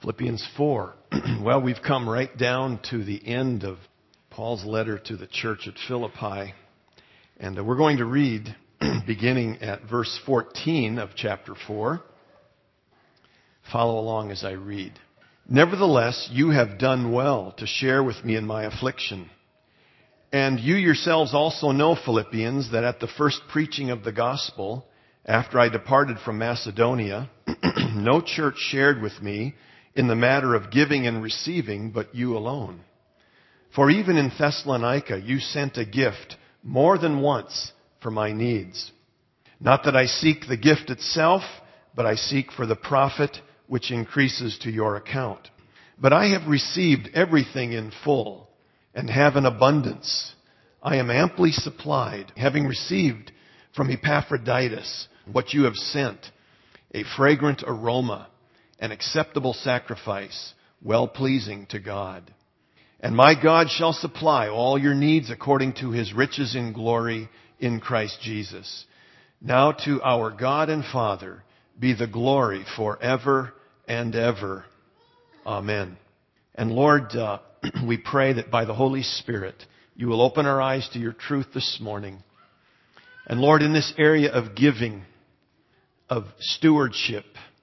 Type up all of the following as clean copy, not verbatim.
Philippians 4. Well, we've come right down to the end of Paul's letter to the church at Philippi. And we're going to read beginning at verse 14 of chapter 4. Follow along as I read. Nevertheless, you have done well to share with me in my affliction. And you yourselves also know, Philippians, that at the first preaching of the gospel, after I departed from Macedonia, no church shared with me in the matter of giving and receiving, but you alone. For even in Thessalonica you sent a gift more than once for my needs. Not that I seek the gift itself, but I seek for the profit which increases to your account. But I have received everything in full, and have an abundance. I am amply supplied, having received from Epaphroditus what you have sent, a fragrant aroma, an acceptable sacrifice, well-pleasing to God. And my God shall supply all your needs according to his riches in glory in Christ Jesus. Now to our God and Father be the glory forever and ever. Amen. And Lord, we pray that by the Holy Spirit, you will open our eyes to your truth this morning. And Lord, in this area of giving, of stewardship,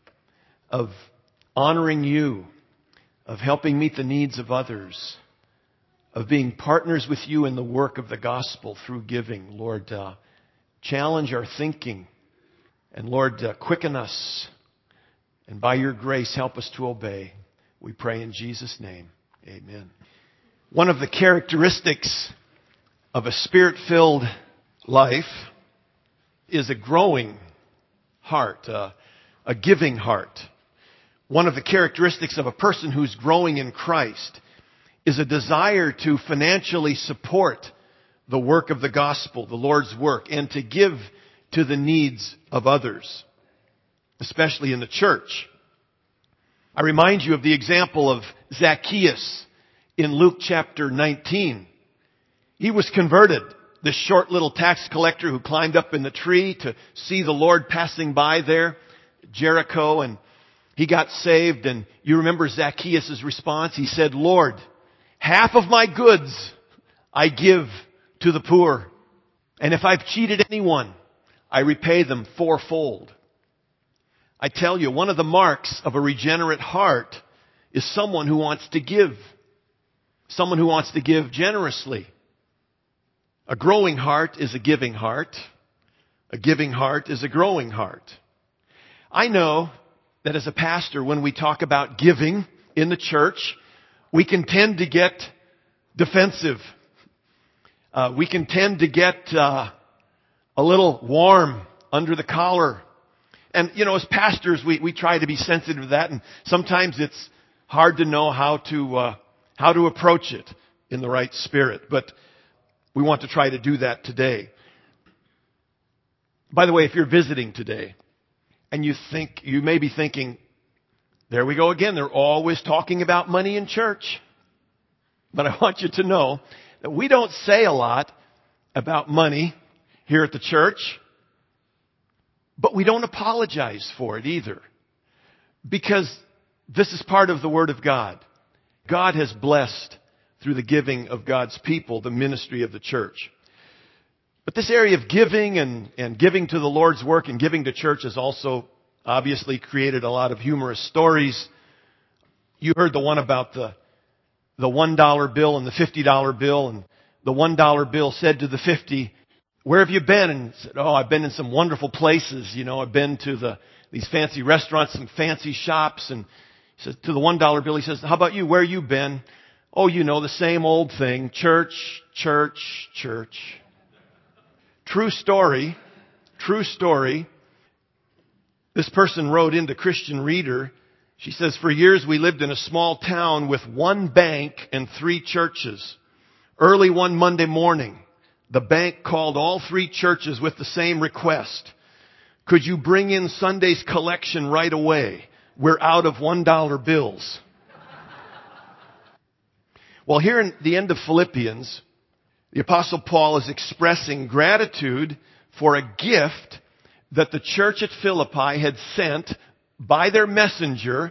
of honoring you, of helping meet the needs of others, of being partners with you in the work of the gospel through giving. Lord, challenge our thinking. And Lord, quicken us. And by your grace, help us to obey. We pray in Jesus' name. Amen. One of the characteristics of a spirit-filled life is a growing heart, a giving heart. One of the characteristics of a person who's growing in Christ is a desire to financially support the work of the gospel, the Lord's work, and to give to the needs of others, especially in the church. I remind you of the example of Zacchaeus in Luke chapter 19. He was converted, this short little tax collector who climbed up in the tree to see the Lord passing by there, Jericho, and he got saved. And you remember Zacchaeus' response? He said, Lord, half of my goods I give to the poor. And if I've cheated anyone, I repay them fourfold. I tell you, one of the marks of a regenerate heart is someone who wants to give. Someone who wants to give generously. A growing heart is a giving heart. A giving heart is a growing heart. I know that as a pastor, when we talk about giving in the church, we can tend to get defensive. We can tend to get a little warm under the collar. And, as pastors, we try to be sensitive to that, and sometimes it's hard to know how to approach it in the right spirit. But we want to try to do that today. By the way, if you're visiting today, and you may be thinking, there we go again, they're always talking about money in church. But I want you to know that we don't say a lot about money here at the church, but we don't apologize for it either. Because this is part of the Word of God. God has blessed, through the giving of God's people, the ministry of the church. But this area of giving and giving to the Lord's work and giving to church has also obviously created a lot of humorous stories. You heard the one about the $1 bill and the $50 bill. And the $1 bill said to the 50, where have you been? And said, oh, I've been in some wonderful places. I've been to these fancy restaurants and fancy shops. And he says, to the $1 bill, he says, how about you? Where you been? Oh, the same old thing. Church, church, church. True story. True story. This person wrote into Christian Reader. She says, for years we lived in a small town with one bank and 3 churches. Early one Monday morning, the bank called all 3 churches with the same request. Could you bring in Sunday's collection right away? We're out of $1 bills. Well, here in the end of Philippians, the Apostle Paul is expressing gratitude for a gift that the church at Philippi had sent by their messenger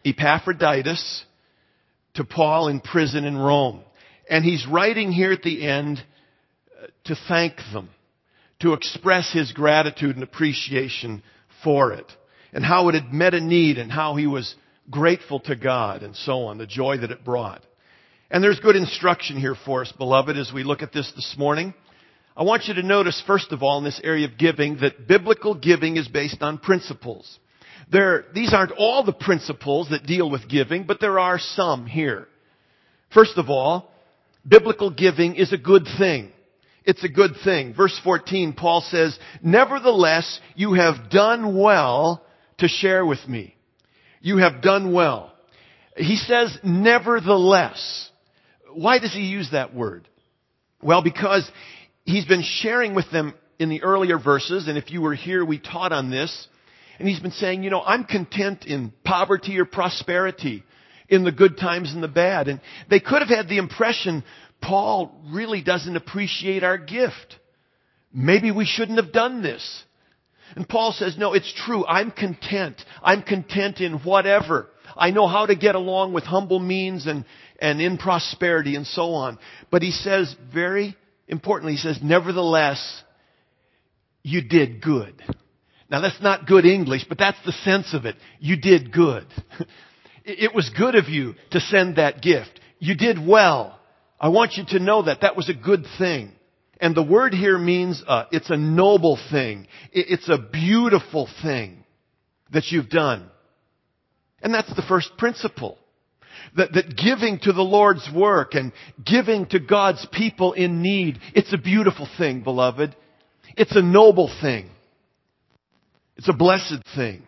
Epaphroditus to Paul in prison in Rome. And he's writing here at the end to thank them, to express his gratitude and appreciation for it, and how it had met a need, and how he was grateful to God, and so on, the joy that it brought. And there's good instruction here for us, beloved, as we look at this morning. I want you to notice, first of all, in this area of giving, that biblical giving is based on principles. These aren't all the principles that deal with giving, but there are some here. First of all, biblical giving is a good thing. It's a good thing. Verse 14, Paul says, "Nevertheless, you have done well to share with me." You have done well. He says, nevertheless. Why does he use that word? Well, because he's been sharing with them in the earlier verses, and if you were here, we taught on this. And he's been saying, I'm content in poverty or prosperity, in the good times and the bad. And they could have had the impression, Paul really doesn't appreciate our gift. Maybe we shouldn't have done this. And Paul says, no, it's true. I'm content. I'm content in whatever. I know how to get along with humble means and in prosperity and so on. But he says, very importantly, he says, nevertheless, you did good. Now that's not good English, but that's the sense of it. You did good. It was good of you to send that gift. You did well. I want you to know that. That was a good thing. And the word here means it's a noble thing. It's a beautiful thing that you've done. And that's the first principle. That giving to the Lord's work and giving to God's people in need, it's a beautiful thing, beloved. It's a noble thing. It's a blessed thing.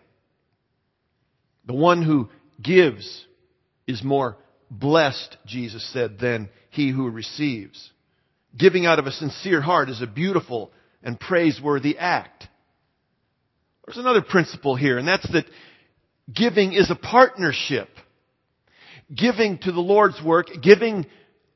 The one who gives is more blessed, Jesus said, than he who receives. Giving out of a sincere heart is a beautiful and praiseworthy act. There's another principle here, and that's that giving is a partnership. Giving to the Lord's work, giving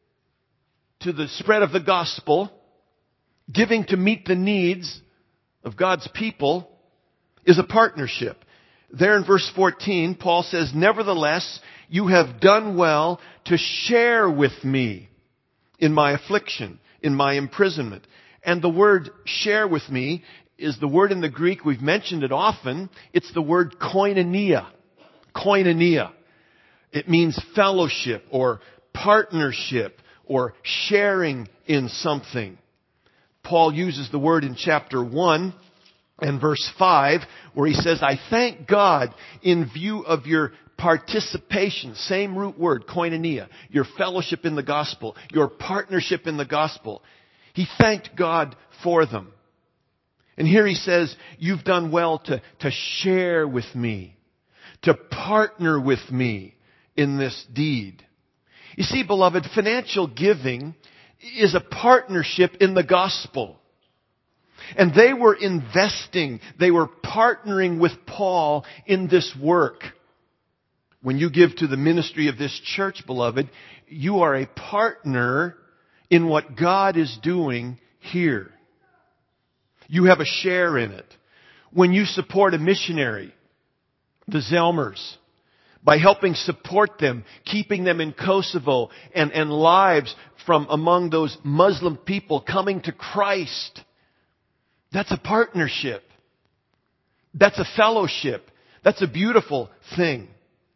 to the spread of the gospel, giving to meet the needs of God's people is a partnership. There in verse 14, Paul says, nevertheless, you have done well to share with me in my affliction, in my imprisonment. And the word share with me is the word in the Greek, we've mentioned it often, it's the word koinonia. Koinonia. It means fellowship or partnership or sharing in something. Paul uses the word in chapter 1 and verse 5 where he says, I thank God in view of your participation, same root word, koinonia, your fellowship in the gospel, your partnership in the gospel. He thanked God for them. And here he says, you've done well to share with me, to partner with me in this deed. You see, beloved, financial giving is a partnership in the gospel. And they were investing, they were partnering with Paul in this work. When you give to the ministry of this church, beloved, you are a partner in what God is doing here. You have a share in it. When you support a missionary, the Zelmers, by helping support them, keeping them in Kosovo and lives from among those Muslim people coming to Christ, that's a partnership. That's a fellowship. That's a beautiful thing.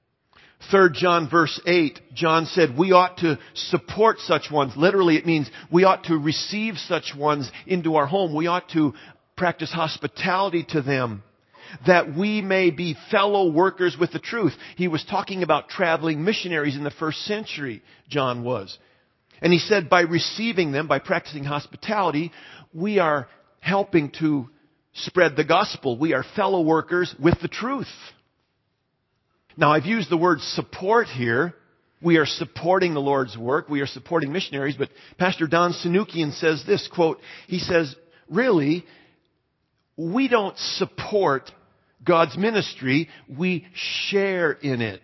3 John verse 8, John said we ought to support such ones. Literally it means we ought to receive such ones into our home. We ought to practice hospitality to them, that we may be fellow workers with the truth. He was talking about traveling missionaries in the first century, John was. And he said by receiving them, by practicing hospitality, we are helping to spread the gospel. We are fellow workers with the truth. Now, I've used the word support here. We are supporting the Lord's work. We are supporting missionaries. But Pastor Don Sanukian says this, quote, he says, really, we don't support God's ministry. We share in it.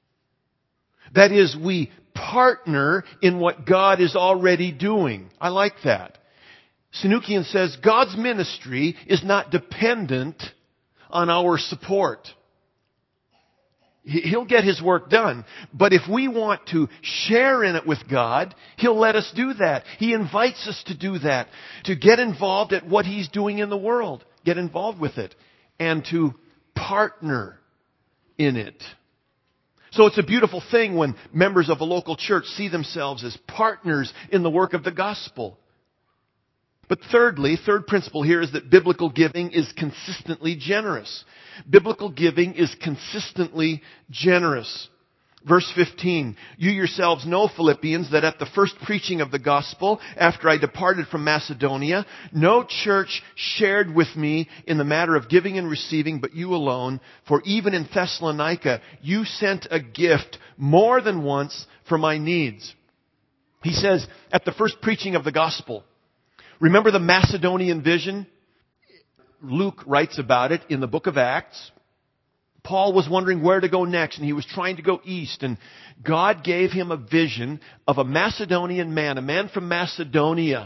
That is, we partner in what God is already doing. I like that. Sanukian says God's ministry is not dependent on our support. He'll get His work done. But if we want to share in it with God, He'll let us do that. He invites us to do that, to get involved at what He's doing in the world, get involved with it, and to partner in it. So it's a beautiful thing when members of a local church see themselves as partners in the work of the gospel. But thirdly, third principle here is that biblical giving is consistently generous. Biblical giving is consistently generous. Verse 15, you yourselves know, Philippians, that at the first preaching of the gospel, after I departed from Macedonia, no church shared with me in the matter of giving and receiving, but you alone. For even in Thessalonica, you sent a gift more than once for my needs. He says, at the first preaching of the gospel, remember the Macedonian vision? Luke writes about it in the book of Acts. Paul was wondering where to go next, and he was trying to go east. And God gave him a vision of a Macedonian man, a man from Macedonia,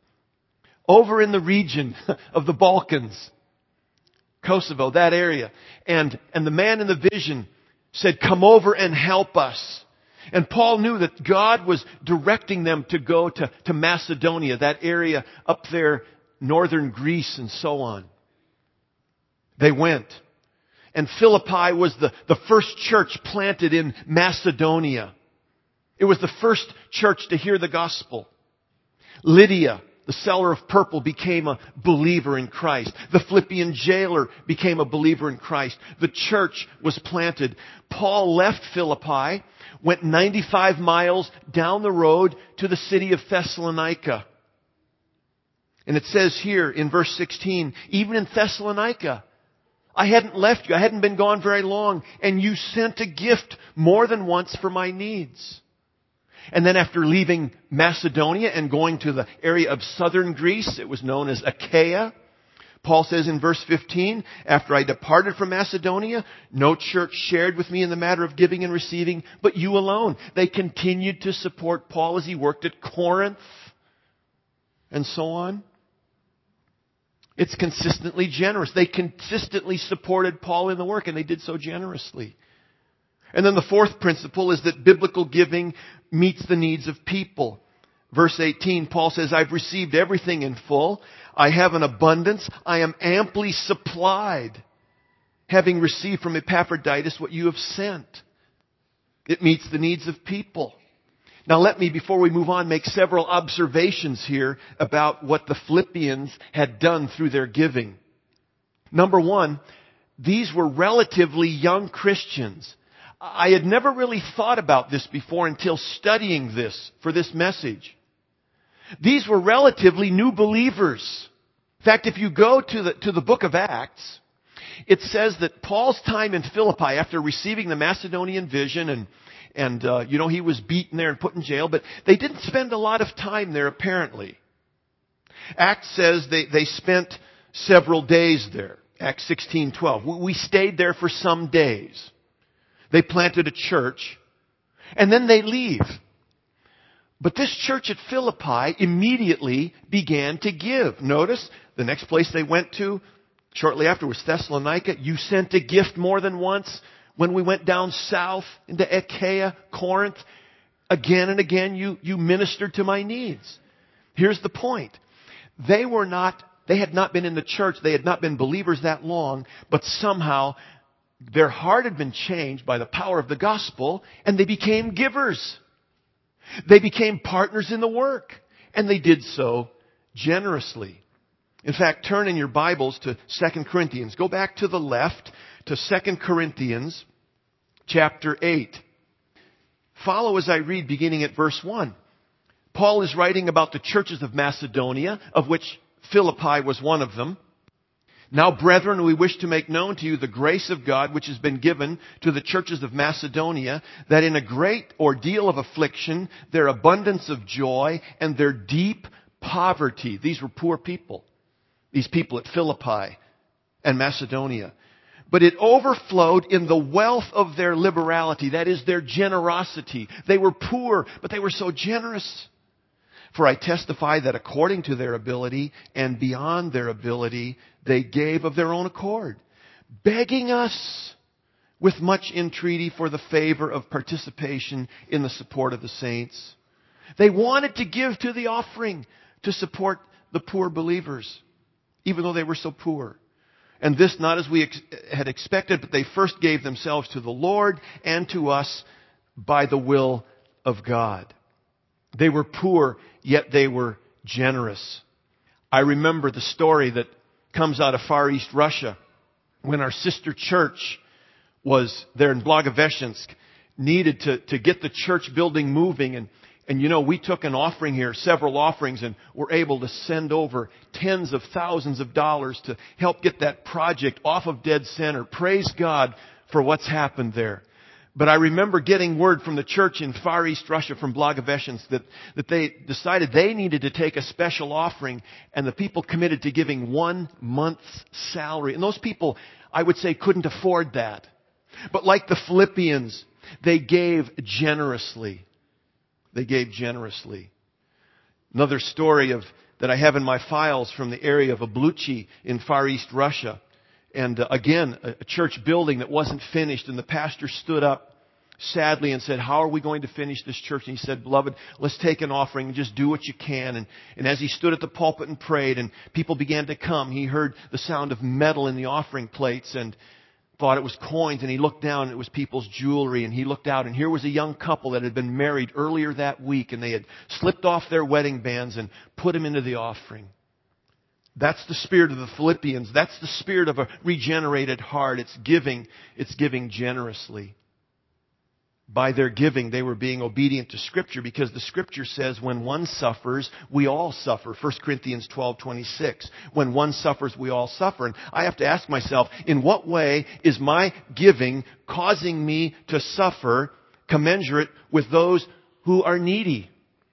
over in the region of the Balkans, Kosovo, that area. And the man in the vision said, come over and help us. And Paul knew that God was directing them to go to Macedonia, that area up there, northern Greece and so on. They went. And Philippi was the first church planted in Macedonia. It was the first church to hear the gospel. Lydia, the seller of purple, became a believer in Christ. The Philippian jailer became a believer in Christ. The church was planted. Paul left Philippi, went 95 miles down the road to the city of Thessalonica. And it says here in verse 16, even in Thessalonica, I hadn't left you. I hadn't been gone very long. And you sent a gift more than once for my needs. And then after leaving Macedonia and going to the area of southern Greece, it was known as Achaia. Paul says in verse 15, after I departed from Macedonia, no church shared with me in the matter of giving and receiving, but you alone. They continued to support Paul as he worked at Corinth and so on. It's consistently generous. They consistently supported Paul in the work, and they did so generously. And then the fourth principle is that biblical giving meets the needs of people. Verse 18, Paul says, I've received everything in full. I have an abundance. I am amply supplied, having received from Epaphroditus what you have sent. It meets the needs of people. Now let me, before we move on, make several observations here about what the Philippians had done through their giving. Number one, these were relatively young Christians. I had never really thought about this before until studying this for this message. These were relatively new believers. In fact, if you go to the book of Acts, it says that Paul's time in Philippi, after receiving the Macedonian vision and he was beaten there and put in jail, but they didn't spend a lot of time there apparently. Acts says they spent several days there. Acts 16:12. We stayed there for some days. They planted a church, and then they leave. But this church at Philippi immediately began to give. Notice, the next place they went to shortly after was Thessalonica. You sent a gift more than once. When we went down south into Achaia, Corinth, again and again you ministered to my needs. Here's the point. They had not been in the church, they had not been believers that long, but somehow their heart had been changed by the power of the gospel, and they became givers. They became partners in the work, and they did so generously. In fact, turn in your Bibles to 2 Corinthians. Go back to the left to 2 Corinthians chapter 8. Follow as I read beginning at verse 1. Paul is writing about the churches of Macedonia, of which Philippi was one of them. Now, brethren, we wish to make known to you the grace of God which has been given to the churches of Macedonia, that in a great ordeal of affliction, their abundance of joy and their deep poverty. These were poor people. These people at Philippi and Macedonia. But it overflowed in the wealth of their liberality. That is, their generosity. They were poor, but they were so generous. For I testify that according to their ability and beyond their ability, they gave of their own accord, begging us with much entreaty for the favor of participation in the support of the saints. They wanted to give to the offering to support the poor believers, even though they were so poor. And this not as we had expected, but they first gave themselves to the Lord and to us by the will of God. They were poor, yet they were generous. I remember the story that comes out of Far East Russia when our sister church was there in Blagoveshchensk, needed to get the church building moving. And you know, we took an offering here, several offerings, and were able to send over tens of thousands of dollars to help get that project off of dead center. Praise God for what's happened there. But I remember getting word from the church in Far East Russia, from Blagoveshchensk, that they decided they needed to take a special offering, and the people committed to giving 1 month's salary. And those people, I would say, couldn't afford that. But like the Philippians, they gave generously. They gave generously. Another story that I have in my files from the area of Abluchi in Far East Russia. And again, a church building that wasn't finished. And the pastor stood up sadly and said, "How are we going to finish this church?" And he said, "Beloved, let's take an offering and just do what you can." And as he stood at the pulpit and prayed and people began to come, he heard the sound of metal in the offering plates and thought it was coins. And he looked down and it was people's jewelry. And he looked out and here was a young couple that had been married earlier that week. And they had slipped off their wedding bands and put them into the offering. That's the spirit of the Philippians. That's the spirit of a regenerated heart. It's giving generously. By their giving, they were being obedient to Scripture, because the Scripture says when one suffers, we all suffer. 1 Corinthians 12:26. When one suffers, we all suffer. And I have to ask myself, in what way is my giving causing me to suffer commensurate with those who are needy?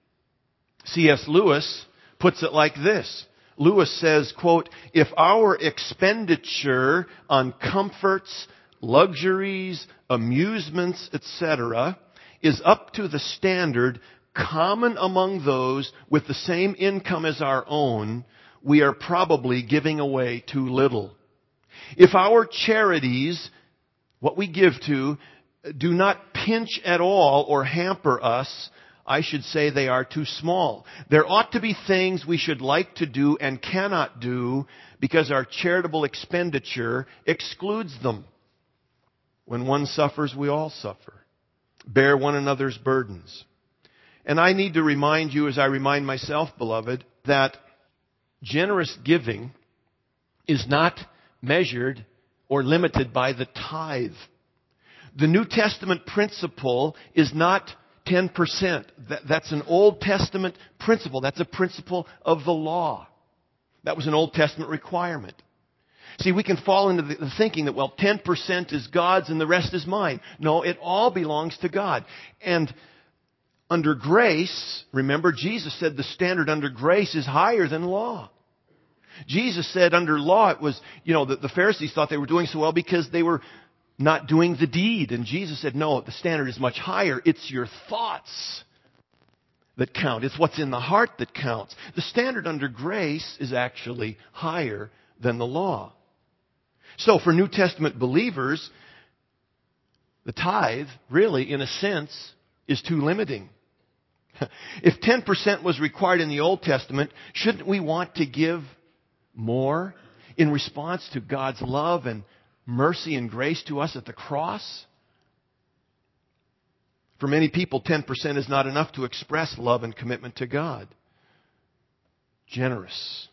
C.S. Lewis puts it like this. Lewis says, quote, "If our expenditure on comforts, luxuries, amusements, etc., is up to the standard common among those with the same income as our own, we are probably giving away too little. If our charities, what we give to, do not pinch at all or hamper us, I should say they are too small. There ought to be things we should like to do and cannot do because our charitable expenditure excludes them. When one suffers, we all suffer. Bear one another's burdens." And I need to remind you, as I remind myself, beloved, that generous giving is not measured or limited by the tithe. The New Testament principle is not 10%. That's an Old Testament principle. That's a principle of the law. That was an Old Testament requirement. See, we can fall into the thinking that, well, 10% is God's and the rest is mine. No, it all belongs to God. And under grace, remember, Jesus said the standard under grace is higher than law. Jesus said under law it was, the Pharisees thought they were doing so well because they were not doing the deed. And Jesus said, no, the standard is much higher. It's your thoughts that count. It's what's in the heart that counts. The standard under grace is actually higher than the law. So for New Testament believers, the tithe really, in a sense, is too limiting. If 10% was required in the Old Testament, shouldn't we want to give more in response to God's love and mercy and grace to us at the cross? For many people, 10% is not enough to express love and commitment to God. Generous.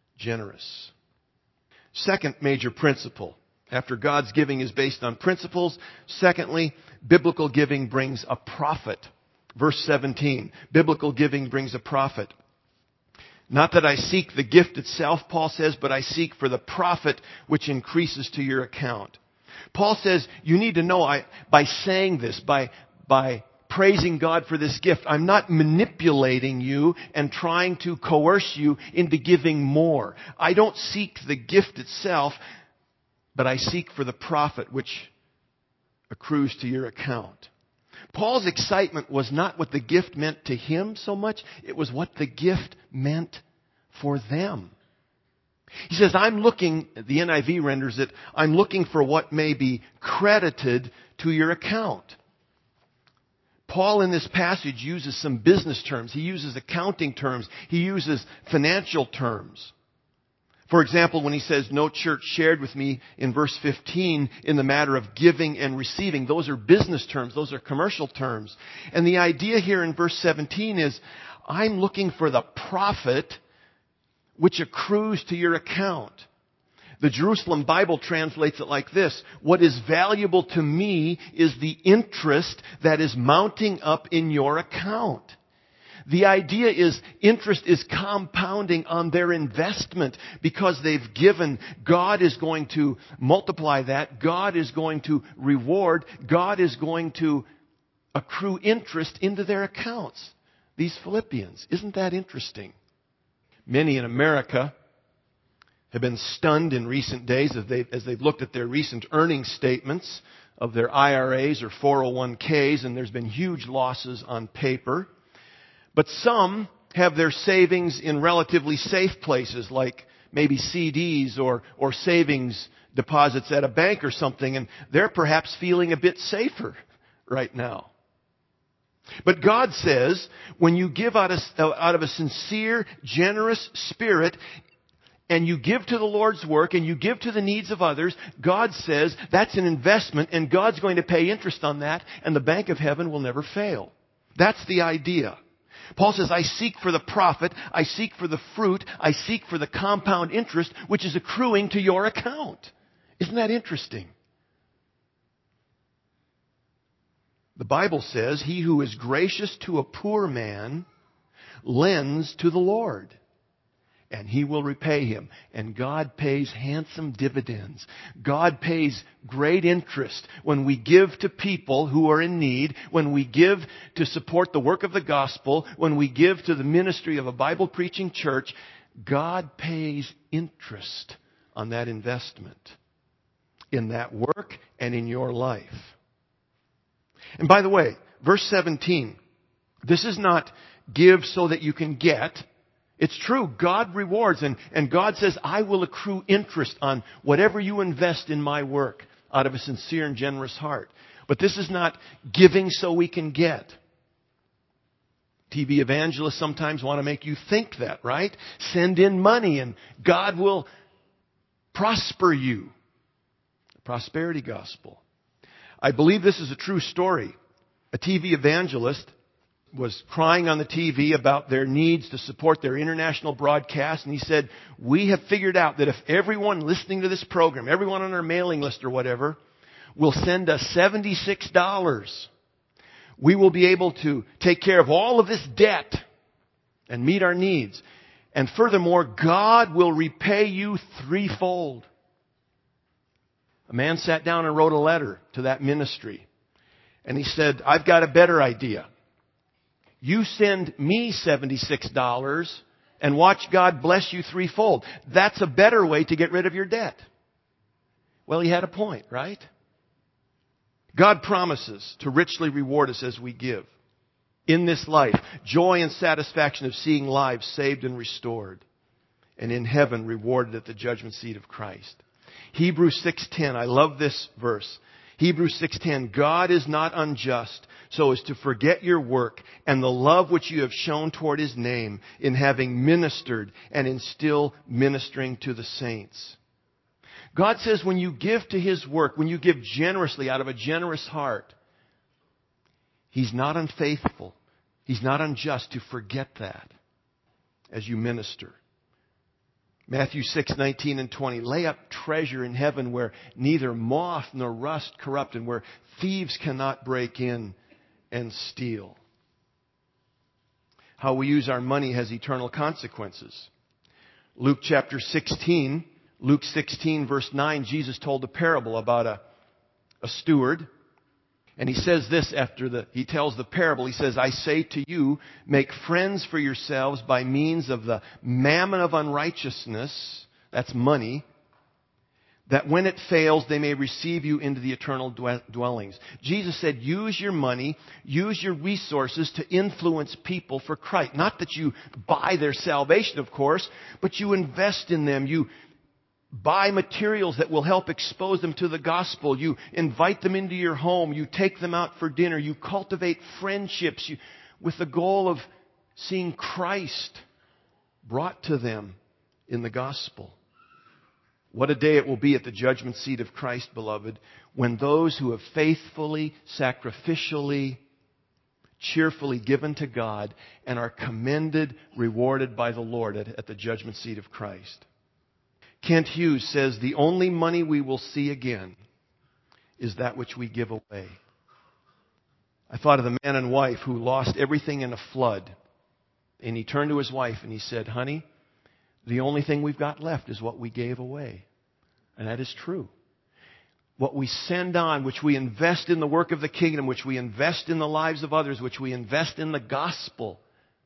Second major principle. After God's giving is based on principles, secondly, biblical giving brings a profit. Verse 17, biblical giving brings a profit. Not that I seek the gift itself, Paul says, but I seek for the profit which increases to your account. Paul says, you need to know, by saying this, by praising God for this gift, I'm not manipulating you and trying to coerce you into giving more. I don't seek the gift itself, but I seek for the profit which accrues to your account. Paul's excitement was not what the gift meant to him so much. It was what the gift meant for them. He says, I'm looking, the NIV renders it, I'm looking for what may be credited to your account. Paul in this passage uses some business terms. He uses accounting terms. He uses financial terms. For example, when he says, no church shared with me in verse 15 in the matter of giving and receiving, those are business terms. Those are commercial terms. And the idea here in verse 17 is, I'm looking for the profit which accrues to your account. The Jerusalem Bible translates it like this: what is valuable to me is the interest that is mounting up in your account. The idea is interest is compounding on their investment because they've given. God is going to multiply that. God is going to reward. God is going to accrue interest into their accounts. These Philippians. Isn't that interesting? Many in America have been stunned in recent days as they've looked at their recent earnings statements of their IRAs or 401ks, and there's been huge losses on paper. But some have their savings in relatively safe places, like maybe CDs or savings deposits at a bank or something, and they're perhaps feeling a bit safer right now. But God says, when you give out of a sincere, generous spirit, and you give to the Lord's work, and you give to the needs of others, God says that's an investment, and God's going to pay interest on that, and the bank of heaven will never fail. That's the idea. Paul says, I seek for the profit, I seek for the fruit, I seek for the compound interest, which is accruing to your account. Isn't that interesting? The Bible says, he who is gracious to a poor man lends to the Lord, and he will repay him. And God pays handsome dividends. God pays great interest when we give to people who are in need, when we give to support the work of the gospel, when we give to the ministry of a Bible-preaching church. God pays interest on that investment in that work and in your life. And by the way, verse 17, this is not give so that you can get. It's true, God rewards, and God says, I will accrue interest on whatever you invest in my work out of a sincere and generous heart. But this is not giving so we can get. TV evangelists sometimes want to make you think that, right? Send in money and God will prosper you. The prosperity gospel. I believe this is a true story. A TV evangelist was crying on the TV about their needs to support their international broadcast. And he said, we have figured out that if everyone listening to this program, everyone on our mailing list or whatever, will send us $76, we will be able to take care of all of this debt and meet our needs. And furthermore, God will repay you threefold. A man sat down and wrote a letter to that ministry. And he said, I've got a better idea. You send me $76 and watch God bless you threefold. That's a better way to get rid of your debt. Well, he had a point, right? God promises to richly reward us as we give. In this life, joy and satisfaction of seeing lives saved and restored. And in heaven, rewarded at the judgment seat of Christ. Hebrews 6:10, I love this verse. Hebrews 6:10, God is not unjust so as to forget your work and the love which you have shown toward His name in having ministered and in still ministering to the saints. God says when you give to His work, when you give generously out of a generous heart, He's not unfaithful. He's not unjust to forget that as you minister. Matthew 6:19 and 20. Lay up treasure in heaven where neither moth nor rust corrupt and where thieves cannot break in and steal. How we use our money has eternal consequences. Luke chapter 16, Luke 16 verse 9, Jesus told a parable about a steward. And he says this he tells the parable. He says, I say to you, make friends for yourselves by means of the mammon of unrighteousness, that's money, that when it fails, they may receive you into the eternal dwellings. Jesus said, use your money, use your resources to influence people for Christ. Not that you buy their salvation, of course, but you invest in them. You buy materials that will help expose them to the gospel. You invite them into your home. You take them out for dinner. You cultivate friendships with the goal of seeing Christ brought to them in the gospel. What a day it will be at the judgment seat of Christ, beloved, when those who have faithfully, sacrificially, cheerfully given to God and are commended, rewarded by the Lord at the judgment seat of Christ. Kent Hughes says, the only money we will see again is that which we give away. I thought of the man and wife who lost everything in a flood. And he turned to his wife and he said, honey, the only thing we've got left is what we gave away. And that is true. What we send on, which we invest in the work of the kingdom, which we invest in the lives of others, which we invest in the gospel,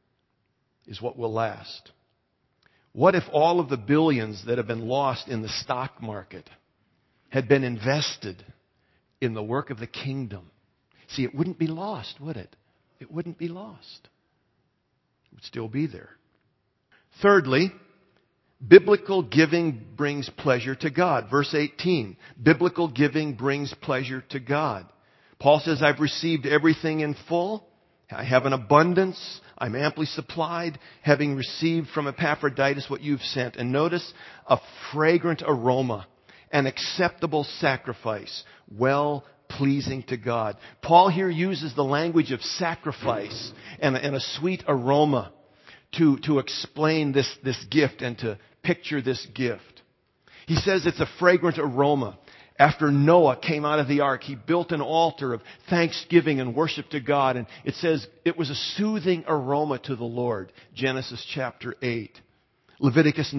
is what will last. What if all of the billions that have been lost in the stock market had been invested in the work of the kingdom? See, it wouldn't be lost, would it? It wouldn't be lost. It would still be there. Thirdly, biblical giving brings pleasure to God. Verse 18, biblical giving brings pleasure to God. Paul says, I've received everything in full. I have an abundance. I'm amply supplied, having received from Epaphroditus what you've sent. And notice, a fragrant aroma, an acceptable sacrifice, well pleasing to God. Paul here uses the language of sacrifice and a sweet aroma to explain this gift and to picture this gift. He says it's a fragrant aroma. After Noah came out of the ark, he built an altar of thanksgiving and worship to God. And it says it was a soothing aroma to the Lord. Genesis chapter 8. Leviticus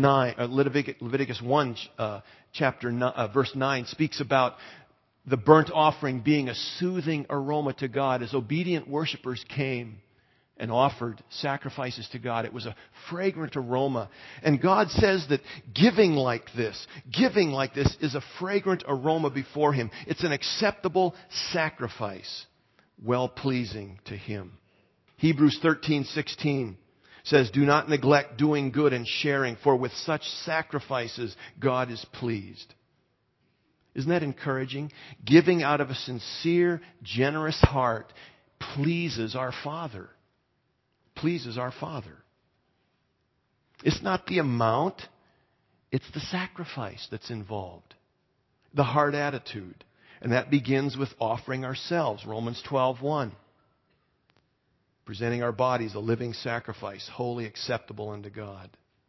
1, verse 9 speaks about the burnt offering being a soothing aroma to God. As obedient worshipers came and offered sacrifices to God, it was a fragrant aroma. And God says that giving like this is a fragrant aroma before Him. It's an acceptable sacrifice, well-pleasing to Him. Hebrews 13:16 says, do not neglect doing good and sharing, for with such sacrifices God is pleased. Isn't that encouraging? Giving out of a sincere, generous heart pleases our Father. Pleases our Father. It's not the amount, it's the sacrifice that's involved. The heart attitude. And that begins with offering ourselves. Romans 12:1. Presenting our bodies a living sacrifice, wholly acceptable unto God.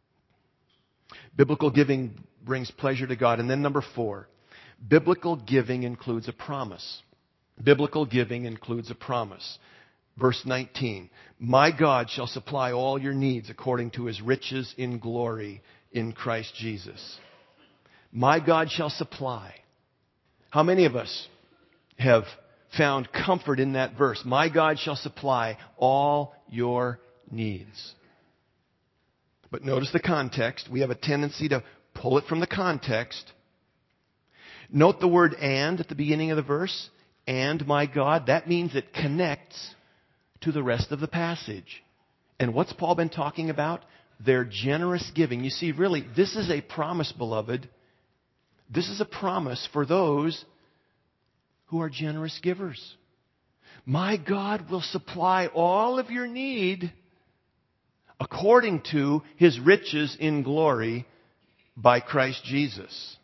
Biblical giving brings pleasure to God. And then number 4, biblical giving includes a promise. Biblical giving includes a promise. Verse 19, my God shall supply all your needs according to His riches in glory in Christ Jesus. My God shall supply. How many of us have found comfort in that verse? My God shall supply all your needs. But notice the context. We have a tendency to pull it from the context. Note the word and at the beginning of the verse. And my God. That means it connects to the rest of the passage. And what's Paul been talking about? Their generous giving. You see, really, this is a promise, beloved. This is a promise for those who are generous givers. My God will supply all of your need according to His riches in glory by Christ Jesus.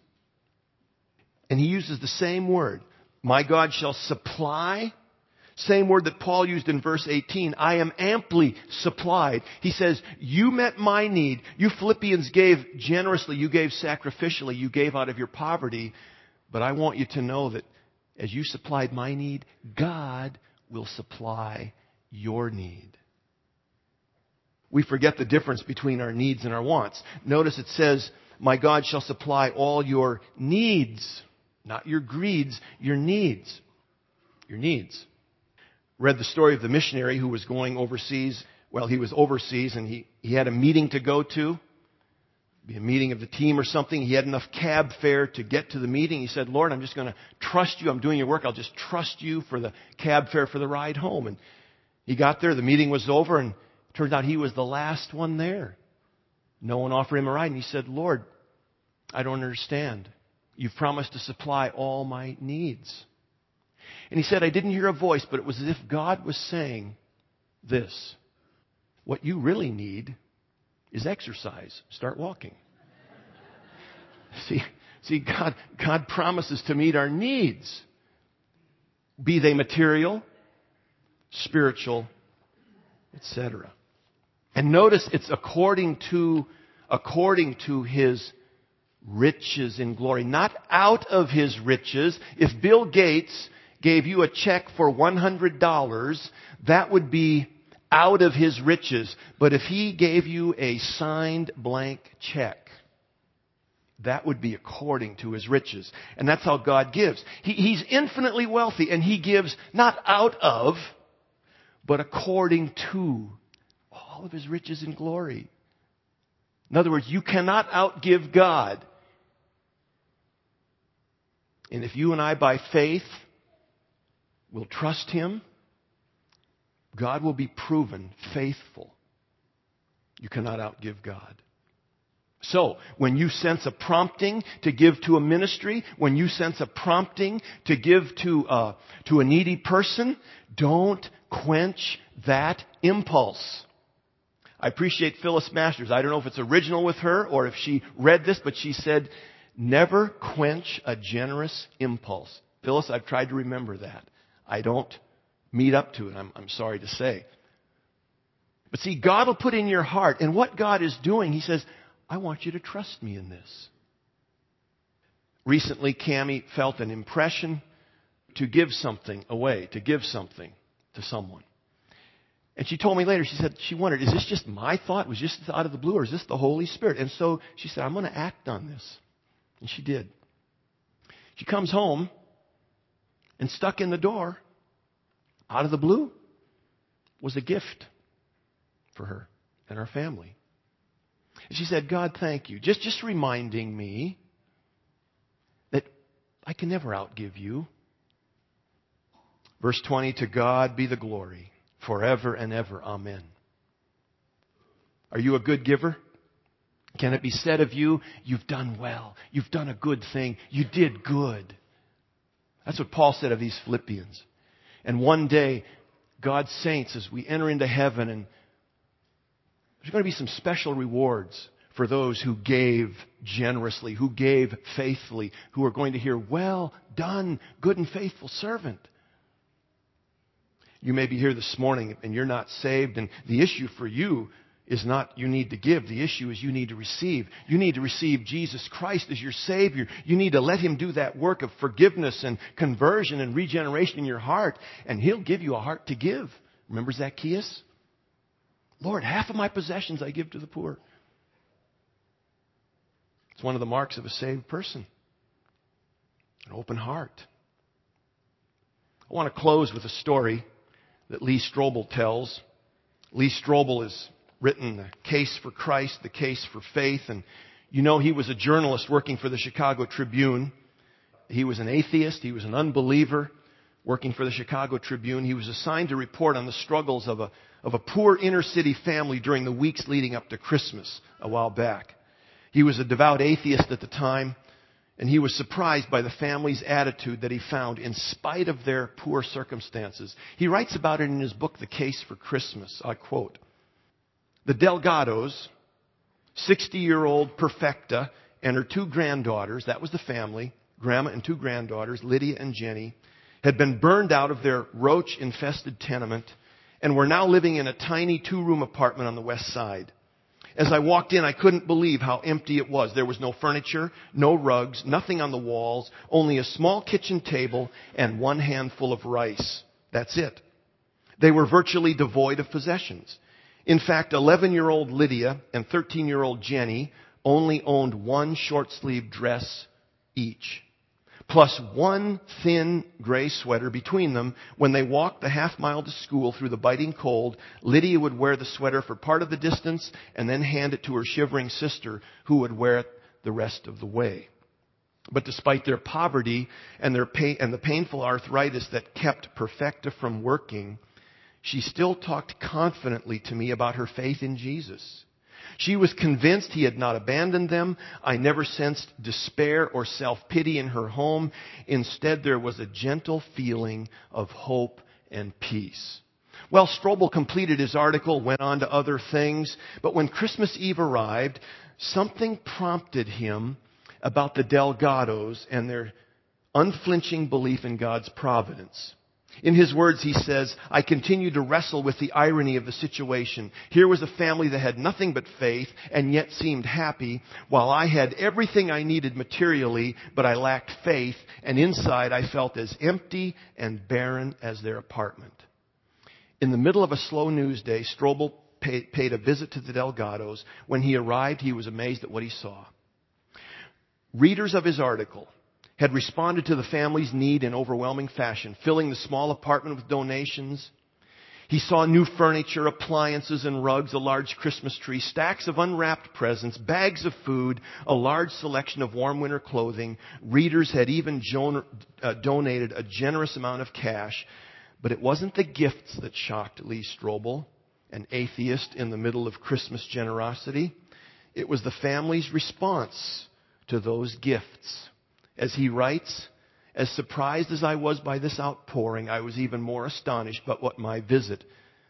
And he uses the same word. My God shall supply. Same word that Paul used in verse 18. I am amply supplied. He says, you met my need. You Philippians gave generously. You gave sacrificially. You gave out of your poverty. But I want you to know that as you supplied my need, God will supply your need. We forget the difference between our needs and our wants. Notice it says, my God shall supply all your needs. Not your greeds, your needs. Your needs. Read the story of the missionary who was going overseas. Well, he was overseas and he had a meeting to go to be a meeting of the team or something. He had enough cab fare to get to the meeting. He said, Lord, I'm just going to trust you. I'm doing your work. I'll just trust you for the cab fare for the ride home. And he got there. The meeting was over, and it turned out he was the last one there. No one offered him a ride. And he said, Lord, I don't understand. You've promised to supply all my needs. And he said, I didn't hear a voice, but it was as if God was saying this: what you really need is exercise. Start walking. See, God promises to meet our needs, be they material, spiritual, etc. And notice it's according to His riches in glory, not out of His riches. If Bill Gates gave you a check for $100, that would be out of his riches. But if he gave you a signed blank check, that would be according to His riches. And that's how God gives. He's infinitely wealthy, and He gives not out of, but according to all of His riches and glory. In other words, you cannot outgive God. And if you and I, by faith, will trust Him, God will be proven faithful. You cannot outgive God. So, when you sense a prompting to give to a ministry, when you sense a prompting to give to a needy person, don't quench that impulse. I appreciate Phyllis Masters. I don't know if it's original with her or if she read this, but she said, never quench a generous impulse. Phyllis, I've tried to remember that. I don't meet up to it, I'm sorry to say. But see, God will put in your heart, and what God is doing, He says, I want you to trust me in this. Recently, Cammie felt an impression to give something away, to give something to someone. And she told me later, she said, she wondered, is this just my thought? Was this out of the blue, or is this the Holy Spirit? And so she said, I'm going to act on this. And she did. She comes home, and stuck in the door, out of the blue, was a gift for her and our family. And she said, God, thank you. Just reminding me that I can never outgive you. Verse 20, to God be the glory forever and ever. Amen. Are you a good giver? Can it be said of you, you've done well. You've done a good thing. You did good. That's what Paul said of these Philippians. And one day, God's saints, as we enter into heaven, and there's going to be some special rewards for those who gave generously, who gave faithfully, who are going to hear, well done, good and faithful servant. You may be here this morning and you're not saved, and the issue for you is not you need to give. The issue is you need to receive. You need to receive Jesus Christ as your Savior. You need to let Him do that work of forgiveness and conversion and regeneration in your heart, and He'll give you a heart to give. Remember Zacchaeus? Lord, half of my possessions I give to the poor. It's one of the marks of a saved person. An open heart. I want to close with a story that Lee Strobel tells. Lee Strobel has written The Case for Christ, The Case for Faith. And you know he was a journalist working for the Chicago Tribune. He was an atheist. He was an unbeliever working for the Chicago Tribune. He was assigned to report on the struggles of a poor inner city family during the weeks leading up to Christmas a while back. He was a devout atheist at the time, and he was surprised by the family's attitude that he found in spite of their poor circumstances. He writes about it in his book, The Case for Christmas. I quote, the Delgados, 60-year-old Perfecta and her two granddaughters, that was the family, Grandma and two granddaughters, Lydia and Jenny, had been burned out of their roach-infested tenement and were now living in a tiny two-room apartment on the west side. As I walked in, I couldn't believe how empty it was. There was no furniture, no rugs, nothing on the walls, only a small kitchen table and one handful of rice. That's it. They were virtually devoid of possessions. In fact, 11-year-old Lydia and 13-year-old Jenny only owned one short-sleeved dress each. plus one thin gray sweater between them. When they walked the half mile to school through the biting cold, Lydia would wear the sweater for part of the distance and then hand it to her shivering sister, who would wear it the rest of the way. But despite their poverty and their the painful arthritis that kept Perfecta from working, she still talked confidently to me about her faith in Jesus. She was convinced He had not abandoned them. I never sensed despair or self-pity in her home. Instead, there was a gentle feeling of hope and peace. Well, Strobel completed his article, went on to other things, but when Christmas Eve arrived, something prompted him about the Delgados and their unflinching belief in God's providence. In his words, he says, I continued to wrestle with the irony of the situation. Here was a family that had nothing but faith and yet seemed happy, while I had everything I needed materially, but I lacked faith, and inside I felt as empty and barren as their apartment. In the middle of a slow news day, Strobel paid a visit to the Delgados. When he arrived, he was amazed at what he saw. Readers of his article had responded to the family's need in overwhelming fashion, filling the small apartment with donations. He saw new furniture, appliances and rugs, a large Christmas tree, stacks of unwrapped presents, bags of food, a large selection of warm winter clothing. Readers had even donated a generous amount of cash. But it wasn't the gifts that shocked Lee Strobel, an atheist in the middle of Christmas generosity. It was the family's response to those gifts. As he writes, as surprised as I was by this outpouring, I was even more astonished by what my visit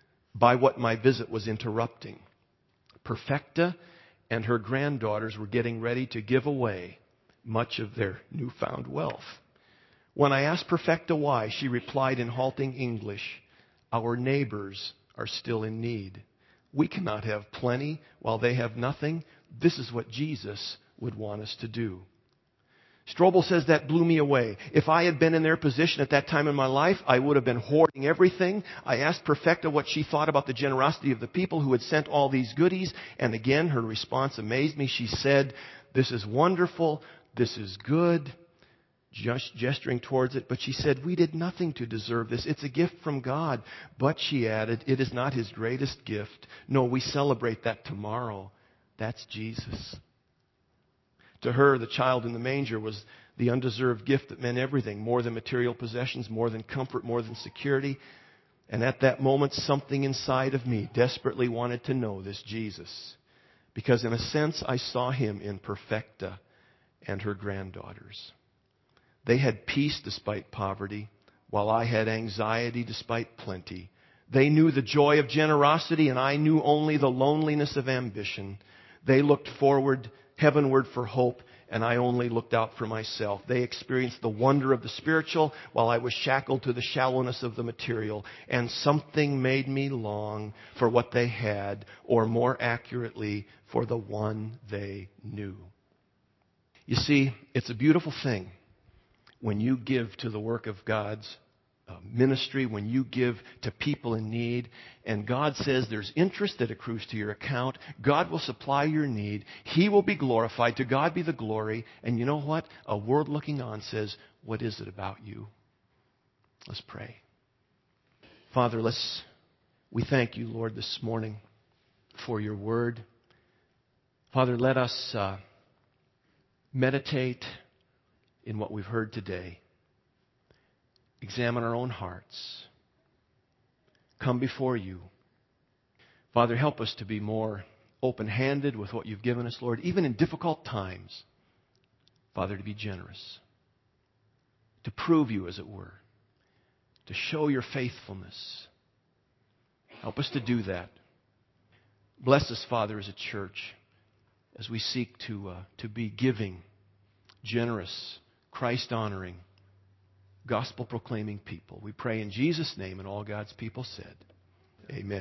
was interrupting. Perfecta and her granddaughters were getting ready to give away much of their newfound wealth. When I asked Perfecta why, she replied in halting English, our neighbors are still in need. We cannot have plenty while they have nothing. This is what Jesus would want us to do. Strobel says that blew me away. If I had been in their position at that time in my life, I would have been hoarding everything. I asked Perfecta what she thought about the generosity of the people who had sent all these goodies. And again, her response amazed me. She said, this is wonderful. This is good. Just gesturing towards it. But she said, we did nothing to deserve this. It's a gift from God. But she added, it is not His greatest gift. No, we celebrate that tomorrow. That's Jesus. To her, the child in the manger was the undeserved gift that meant everything, more than material possessions, more than comfort, more than security. And at that moment, something inside of me desperately wanted to know this Jesus. Because in a sense, I saw Him in Perfecta and her granddaughters. They had peace despite poverty, while I had anxiety despite plenty. They knew the joy of generosity, and I knew only the loneliness of ambition. They looked forward heavenward for hope, and I only looked out for myself. They experienced the wonder of the spiritual while I was shackled to the shallowness of the material. And something made me long for what they had, or more accurately, for the one they knew. You see, it's a beautiful thing when you give to the work of God's ministry, when you give to people in need, and God says there's interest that accrues to your account. God will supply your need. He will be glorified. To God be the glory. And you know what? A world looking on says, what is it about you? Let's pray. Father, we thank you, Lord, this morning for your word. Father, let us meditate in what we've heard today. Examine our own hearts. Come before you. Father, help us to be more open-handed with what you've given us, Lord, even in difficult times. Father, to be generous. To prove you, as it were. To show your faithfulness. Help us to do that. Bless us, Father, as a church, as we seek to be giving, generous, Christ-honoring, gospel-proclaiming people. We pray in Jesus' name, and all God's people said, amen.